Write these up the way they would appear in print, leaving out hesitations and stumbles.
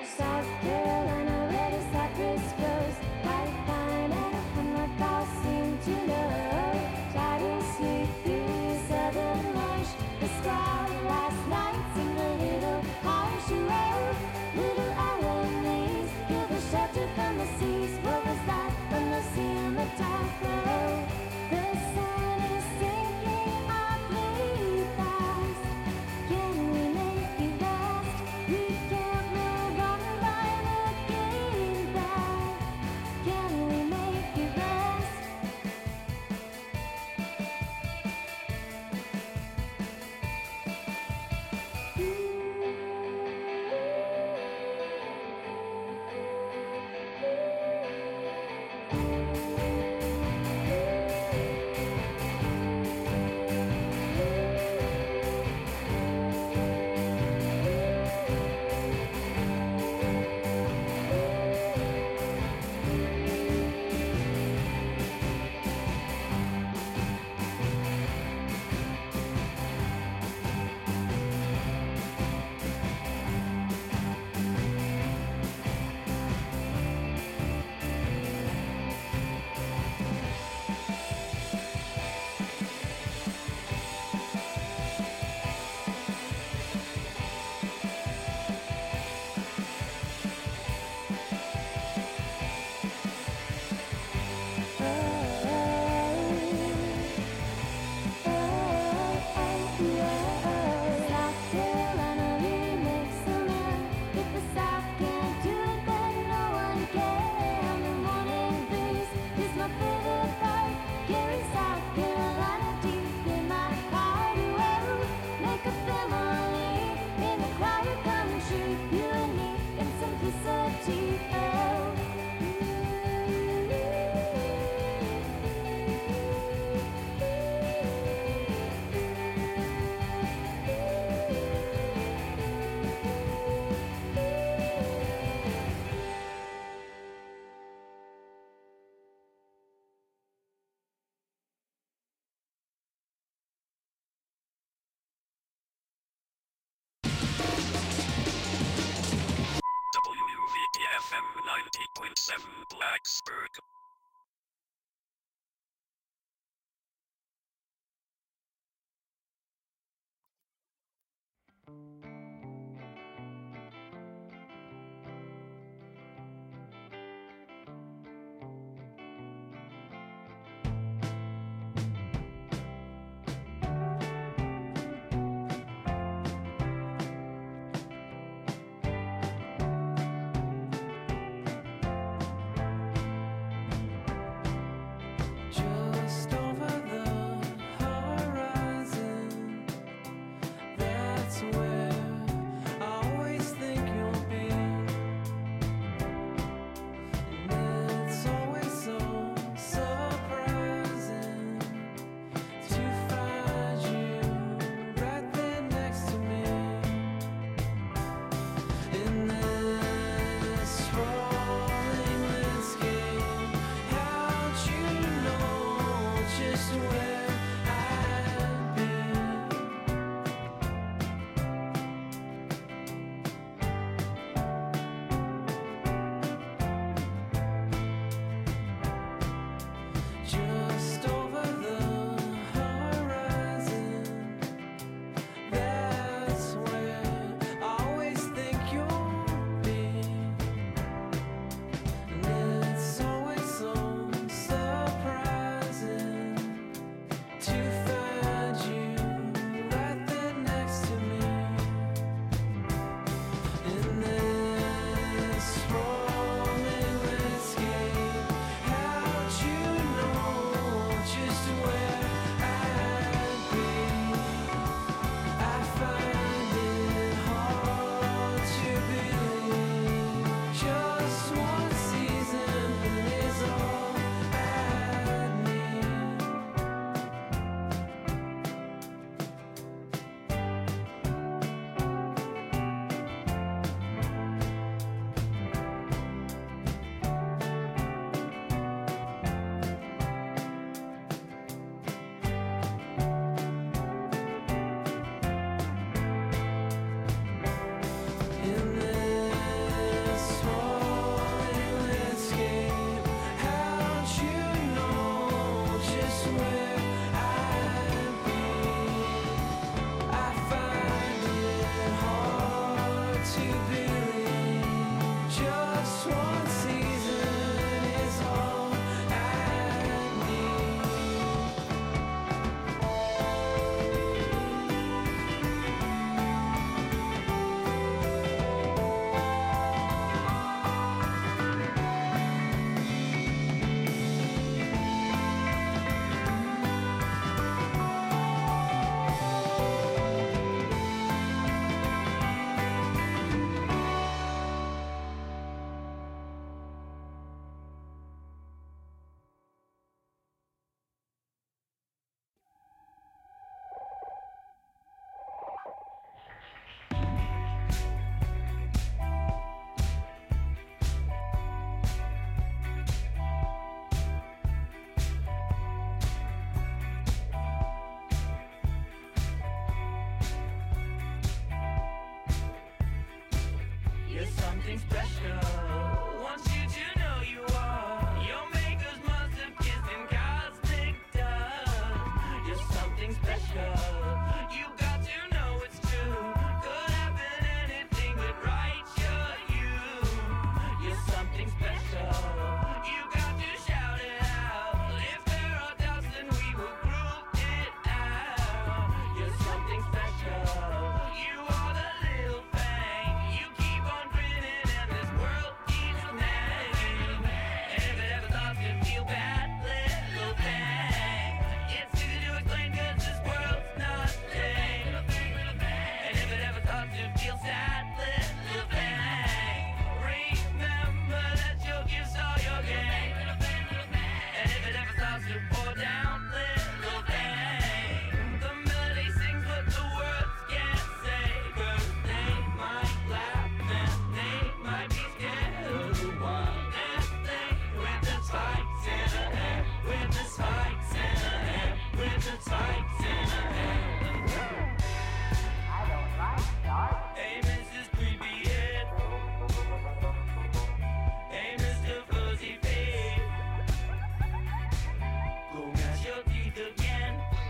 South Carolina, where the cypress grows. White pine and hemlock all seem to know. Try to sleep through southern marsh. The squall last night seemed a little harsh. You wrote little island leaves, give a shelter from the seas. What was that from the cinematograph? The sun is sinking awfully fast. Can we make it last? We can't move on by looking back. Can we make it last? South Carolina remakes a man. If the South can't do it, then no one can. The morning breeze is my favorite part. Carry South Carolina deep in my heart. Whoa, make a family in a quiet country. You and me in simplicity. WVTFM 90.7 Blacksburg. Just over the horizon, that's where something special. Want you to know you are. Your makers must have kissed in cosmic dust. You're something special. You got to know it's true. Could happen anything but right. You're you. You're something special. You got to shout it out. If there are doubts, then we will prove it out. You're something special. You are the little thing. You keep on grinning and this world keeps nagging. And if it ever starts to feel bad, little thing, it's easy to explain 'cause this world's nothing. And if it ever starts to feel sad, little thing, remember that your gifts are your game. And if it ever starts to pour down, little thing, the melody sings but the words can't say. 'Cause they might laugh and they might be scared of the wildest thing. With the tights in her hair, with the tights in her hair, with the tights in her hair. Hey, Mrs. Creepyhead. Hey, Mr. Fuzzy Face. Go brush your teeth again.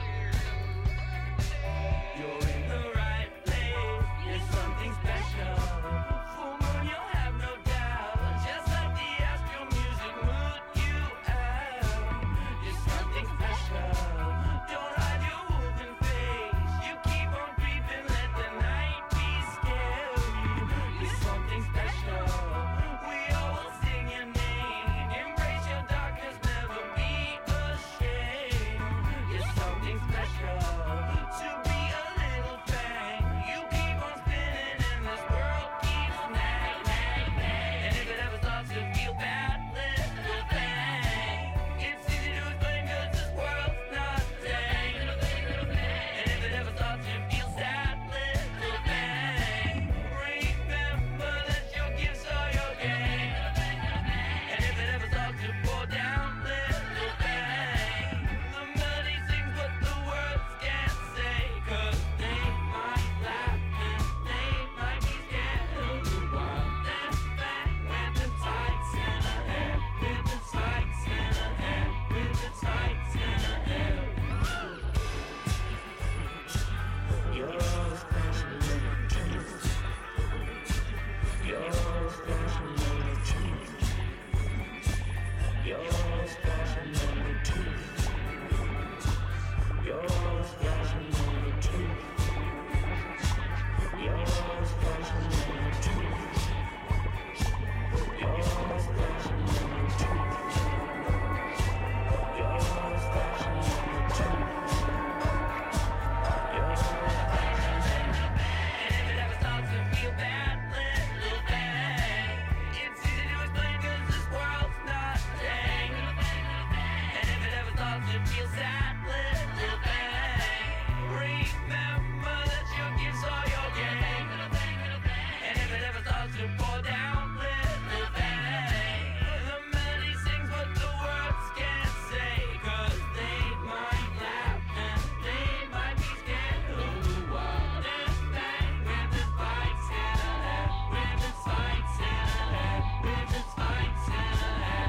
You're in the right place. There's something special. Full moon, you'll have no doubt. Just like the astral music mood you have. There's something special. Don't hide your wolven face. You keep on creeping, let the night be scary. There's something special. We all will sing your name. Embrace your darkness, never be ashamed. There's something special. To be a little thing. You keep on spinning and this world keeps nagging. And if it ever starts to feel bad, little thing, it's easy to explain 'cause this world's nothing. And if it ever starts to feel sad, little thing, remember that your gifts are your game. And if it ever starts to pour down, little thing, the melody sings but the words can't say. 'Cause they might laugh and they might be scared of the wildest thing. With the tights in her hair, with the tights in her hair, with the tights in her hair. You're special little tears. You're special little tears. You're special little tears. You're special little tears. You're special little tears. You're special little tears. You're special little tears. And if it ever starts to feel bad, little thing, it's easy to explain 'cause this world's nothing. And if it ever starts to feel sad, little thing, remember that your gifts are your game. And if it ever starts to pour down, little thing, the melody sings but the words can't say. 'Cause they might laugh and they might be scared of the wildest thing. With the tights in her hair, with the tights in her hair, with the tights in her hair.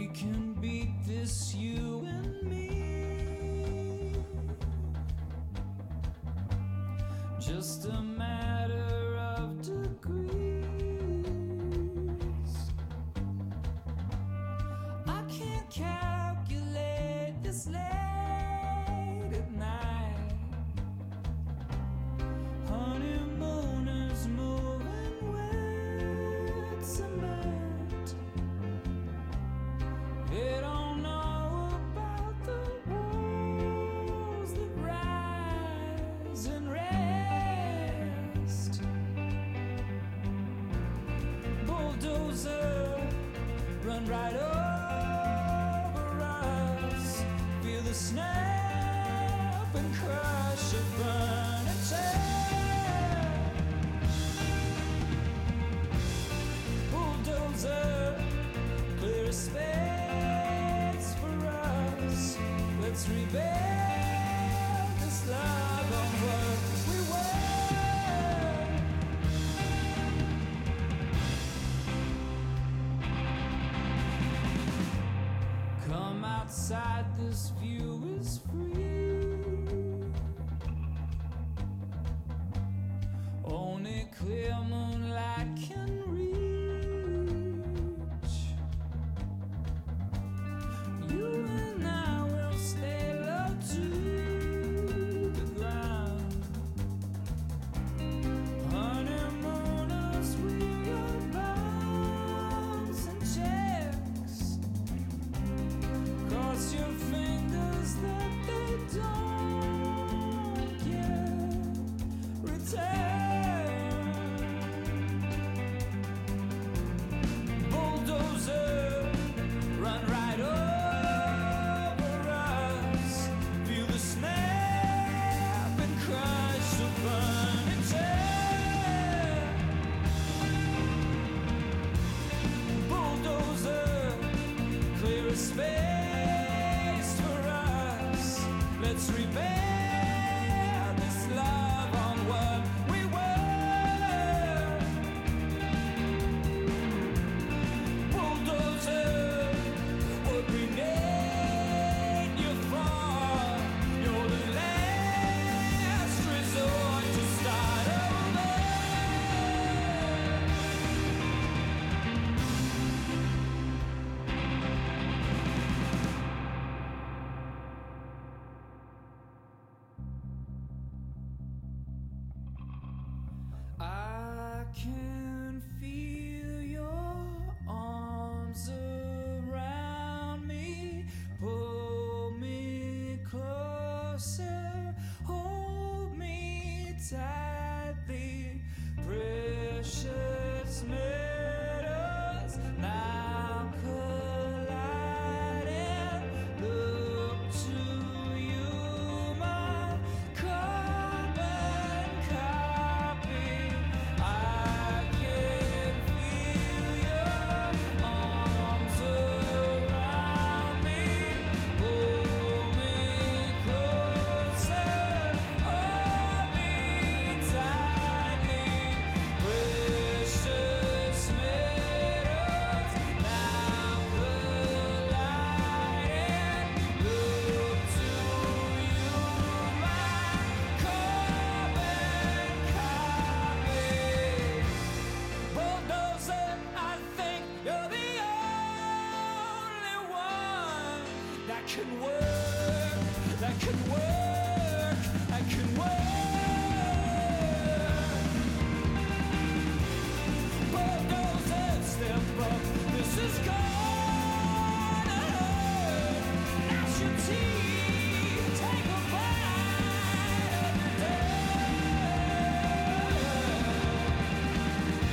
can beat this, you and me. Just a matter of degrees. I can't calculate this late at night. Honeymooners moving with cement. They don't know about the walls that rise and rest. Bulldozer, run right over us. Feel the snap and crush of burning tail. Bulldozer, clear a space for us. Let's rebuild this love on what we were. Come outside, this view is free. Only clear moonlight can reach. You and I will stay low to the ground. Honeymooners, we are bounce and checks. Cross your fingers that they don't get returned. Bulldozer, run right over us. Feel the snap and crush of burning tail. Bulldozer, clear a space for us. Let's rebuild this love on what we were. Bulldozer, what we need you for. You're the last resort to start over. I can feel your arms around me. Pull me closer, hold me tightly. Precious metals now colliding. Look to you, my carbon copy. I can feel your arms around me. Pull me closer, hold me tightly. Precious metals now colliding. Look to you, my carbon copy. Bulldozer, I think you're the only one that can work, that can work, that can work. Bulldozer, step up, this is gonna hurt. Gnash your teeth, take a bite of the dirt.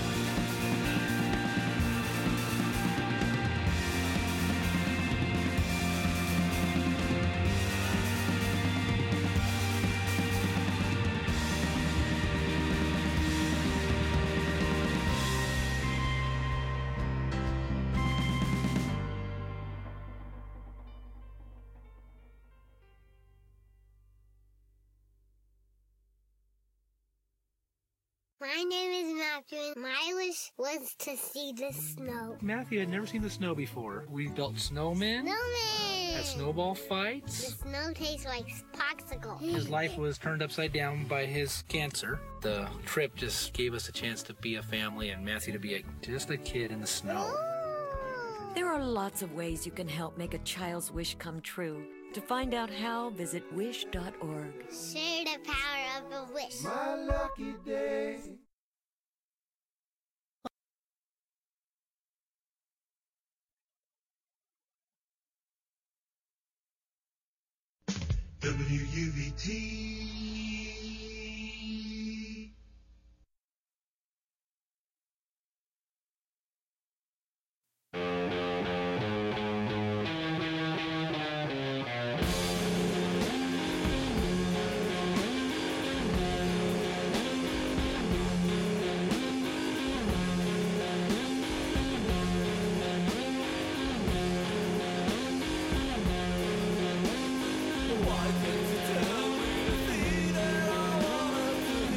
My name is Matthew, and my wish was to see the snow. Matthew had never seen the snow before. We built snowmen, Snowman! had snowball The fights. snow tastes like popsicle. His life was turned upside down by his cancer. The trip just gave us a chance to be a family and Matthew to be just a kid in the snow. There are lots of ways you can help make a child's wish come true. To find out how, visit wish.org. Share the power of a wish. My lucky day. WUVT. Why can't you tell me the thing that I wanna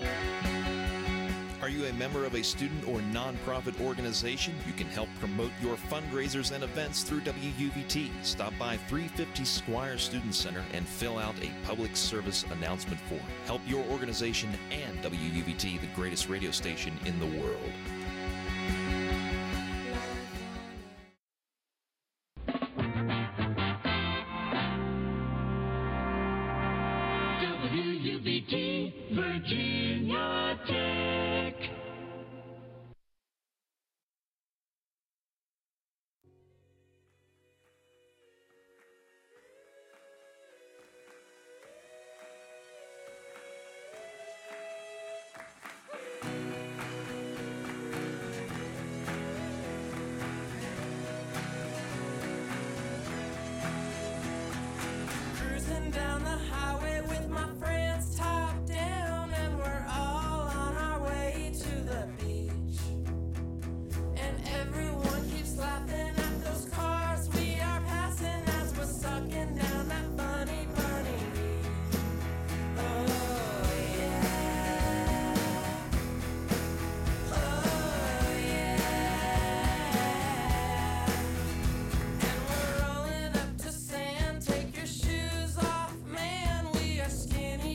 Are you a member of a student or nonprofit organization? You can help promote your fundraisers and events through WUVT. Stop by 350 Squire Student Center and fill out a public service announcement form. Help your organization and WUVT, the greatest radio station in the world. WUVT, Virginia Tech. Cruising down the highway with my friends, top down, and we're all on our way to the beach. And everyone keeps laughing at those cars we are passing as we're sucking down that funny bunny. Oh yeah. Oh yeah. And we're rolling up to sand. Take your shoes off, man. We are skinny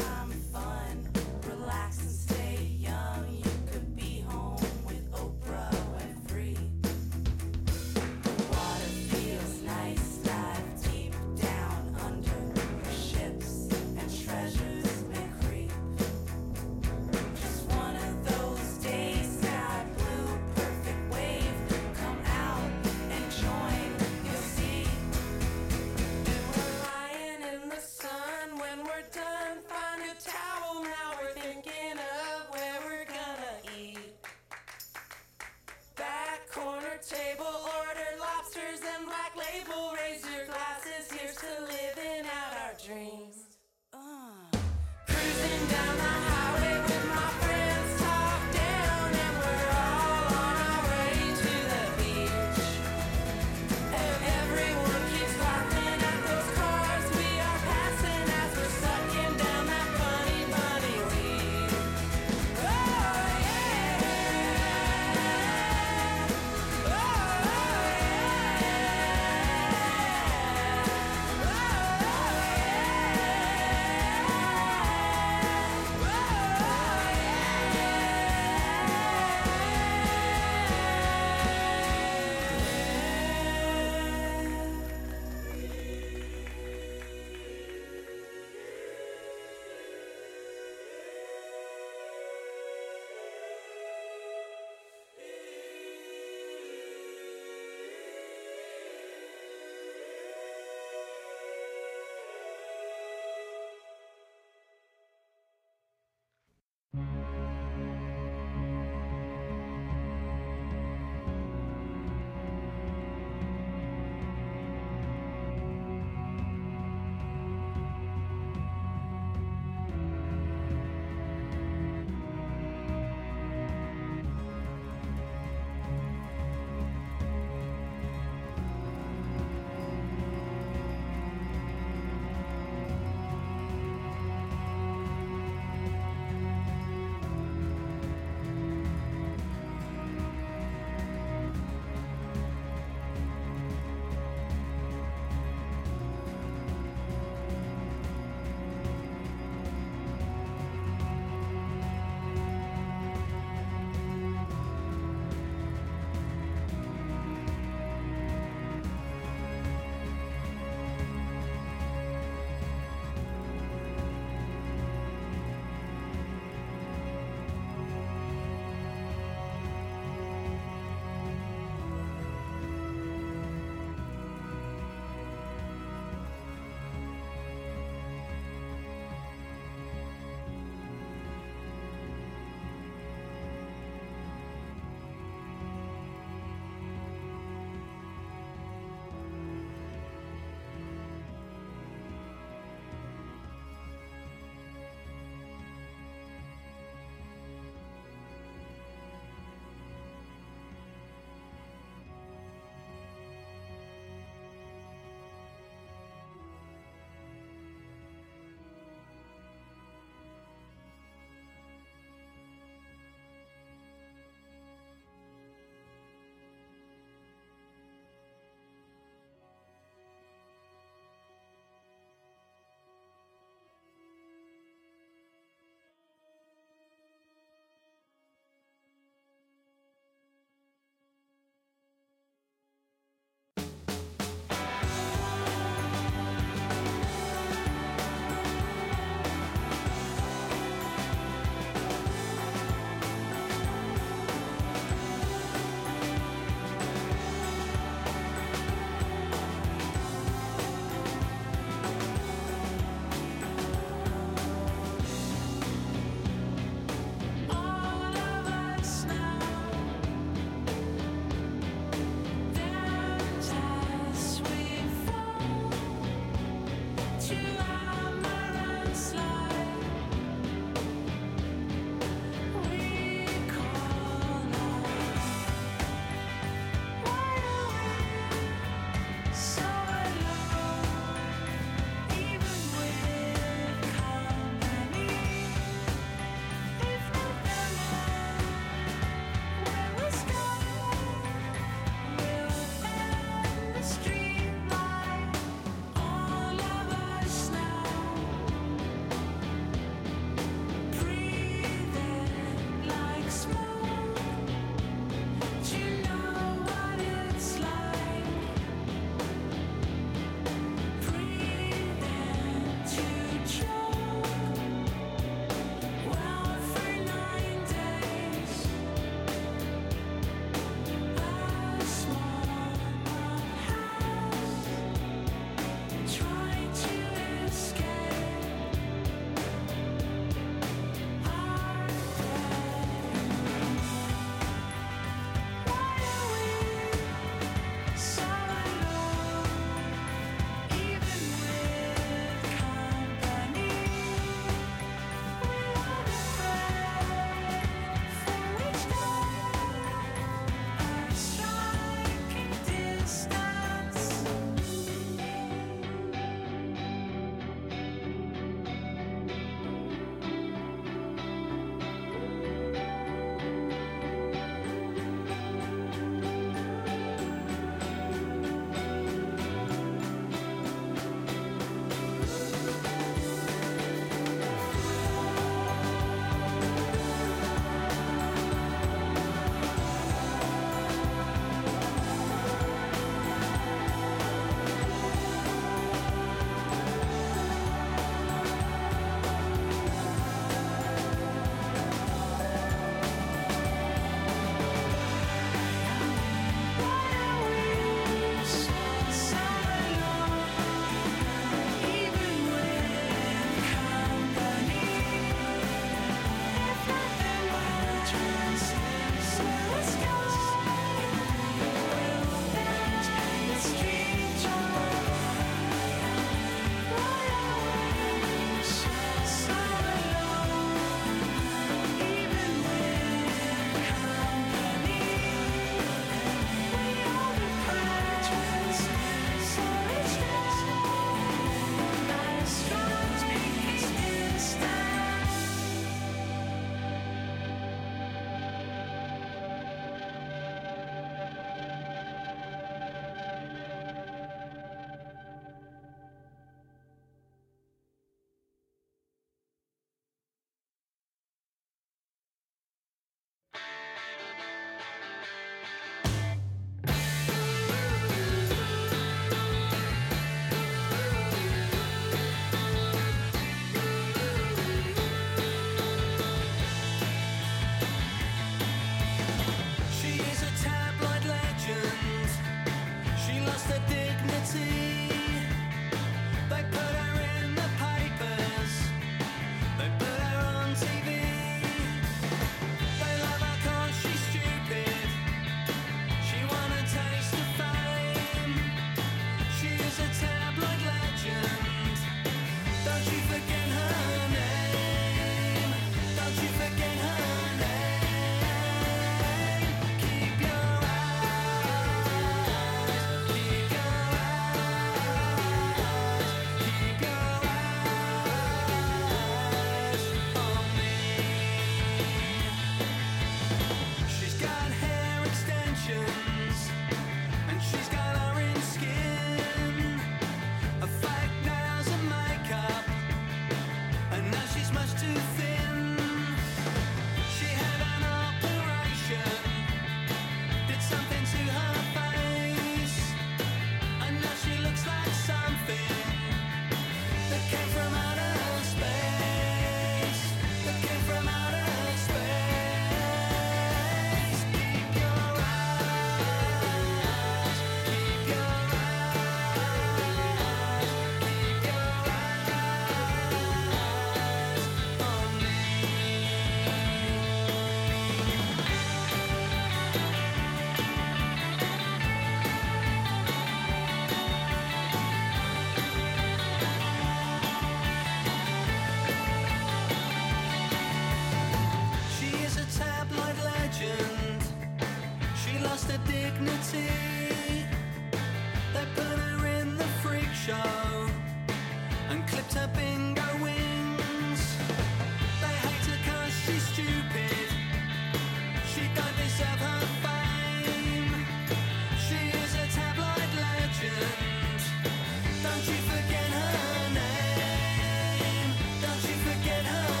legend. She lost her dignity. They put her in the freak show and clipped her bingo wings. They hate her 'cause she's stupid. She don't deserve her fame. She is a tabloid legend. Don't you forget her name. Don't you forget her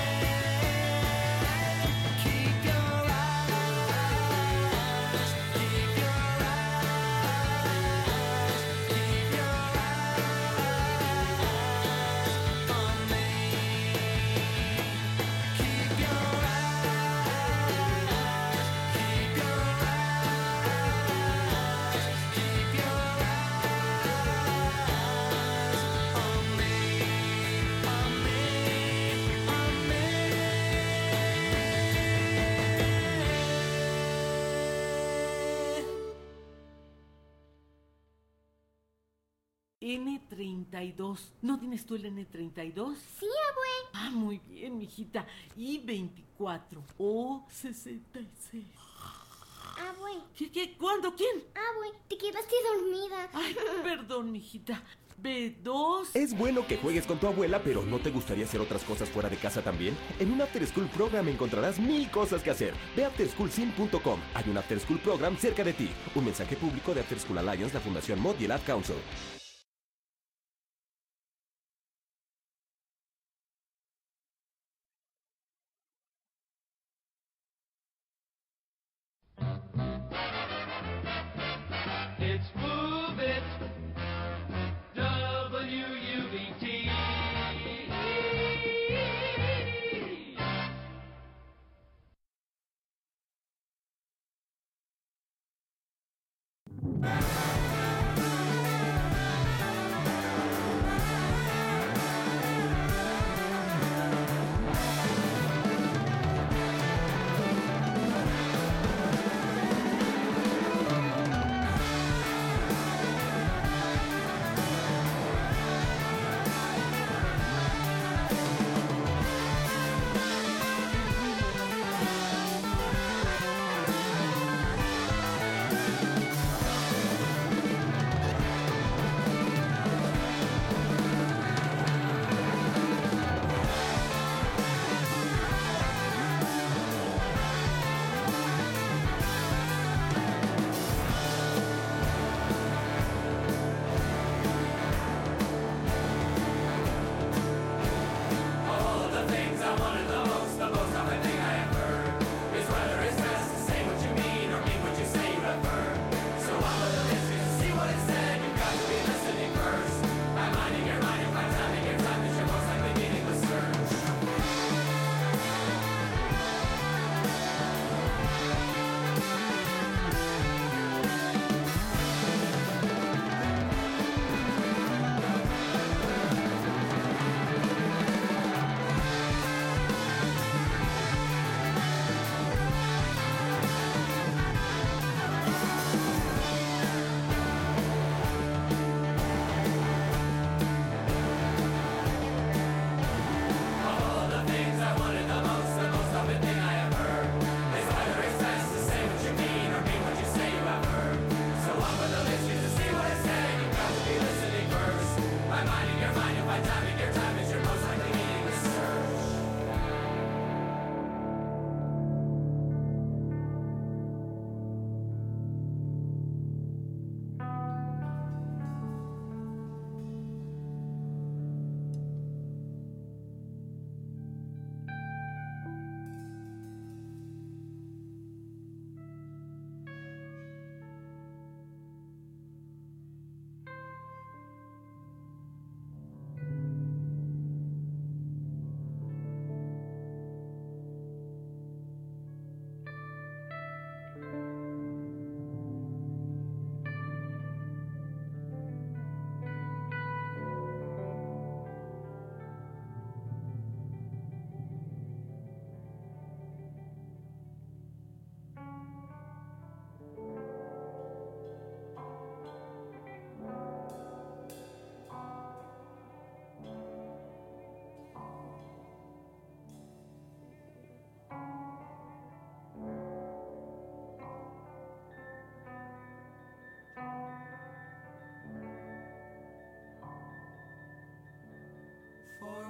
name. Keep your eyes. Keep your eyes. Keep your eyes on me. Keep your eyes. Keep your eyes. Keep your eyes on me. On me. On me. N32. ¿No tienes tú el N32? Sí, abue. Ah, muy bien, mijita. Y 24. O 66. Abue. ¿Qué? ¿Cuándo? ¿Quién? Abue, te quedaste dormida. Ay, perdón, mijita. B2. Es bueno que juegues con tu abuela, pero ¿no te gustaría hacer otras cosas fuera de casa también? En un After School Program encontrarás 1000 cosas que hacer. Ve a afterschoolsim.com. Hay un After School Program cerca de ti. Un mensaje público de After School Alliance, la Fundación Mod y el Ad Council. It's Move It, WUVT.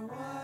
why.